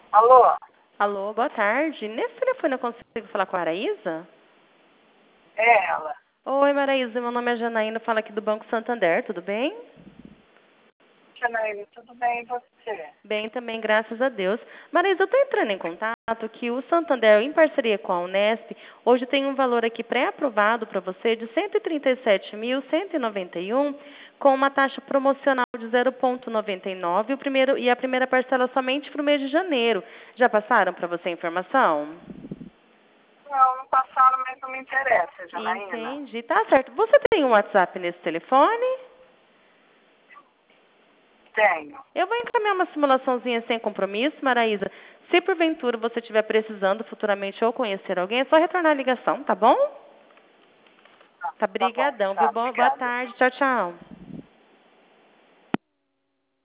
Alô? Alô, boa tarde. Nesse telefone eu consigo falar com a Araísa? É ela. Oi, Araísa, meu nome é Janaína, falo aqui do Banco Santander, tudo bem? Janaína, tudo bem e você? Bem também, graças a Deus. Araísa, eu estou entrando em contato que o Santander, em parceria com a Unesp, hoje tem um valor aqui pré-aprovado para você de 137.191, com uma taxa promocional de 0,99 e a primeira parcela somente para o mês de janeiro. Já passaram para você a informação? Não passaram, mas não me interessa, Janaína. Entendi, tá certo. Você tem um WhatsApp nesse telefone? Tenho. Eu vou encaminhar uma simulaçãozinha sem compromisso, Maraísa. Se porventura você estiver precisando futuramente ou conhecer alguém, é só retornar a ligação, tá bom? Tá, Tá bom, brigadão, viu? tá, Boa obrigada. tarde, tchau, tchau.